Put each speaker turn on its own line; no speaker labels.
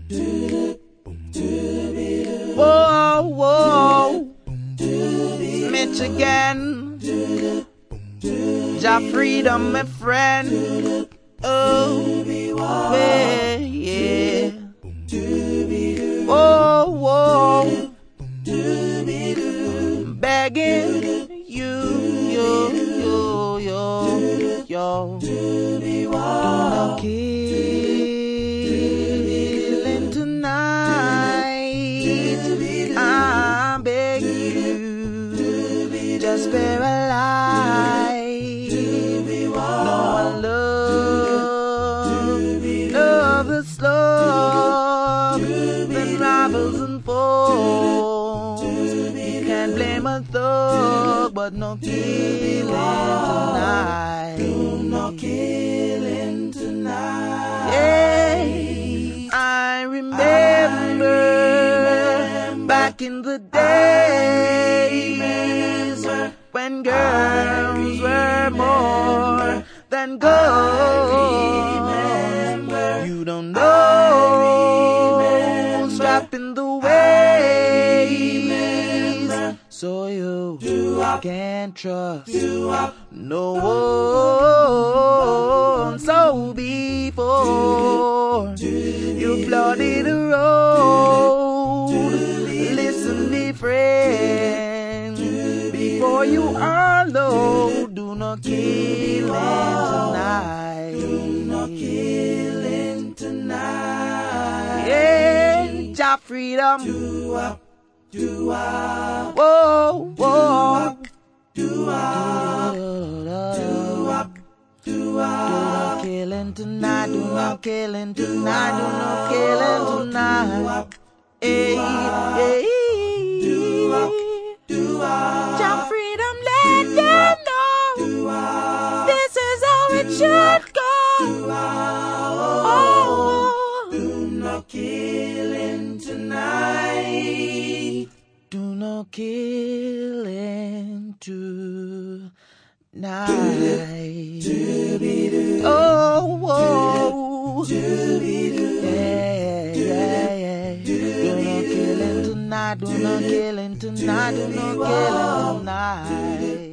Whoa, whoa, Michigan, Ja freedom, my friend. Oh, yeah. Whoa, whoa, begging you, yo, do not killing tonight. I beg you, just spare a life. No one love the slug than rivals and foes. You can't blame a thug, but no killing tonight. No killing tonight. Yeah, I remember back in the days when girls were more than gold. You don't know, strapped in the ways, so you can't trust no one. So before you flooded the road, listen, me friend, before you unload, do not kill tonight. Do not kill tonight. Yeah, Ja freedom. Whoa, whoa. Do not killing tonight. Do not killing tonight. Do not killing tonight. Hey, hey. Ja freedom, let them know this is how it should go. Oh, do not killing tonight. Do not killing tonight. Oh, whoa. Yeah, yeah, yeah. Do not killing tonight. Do not killing tonight. Do not killing tonight.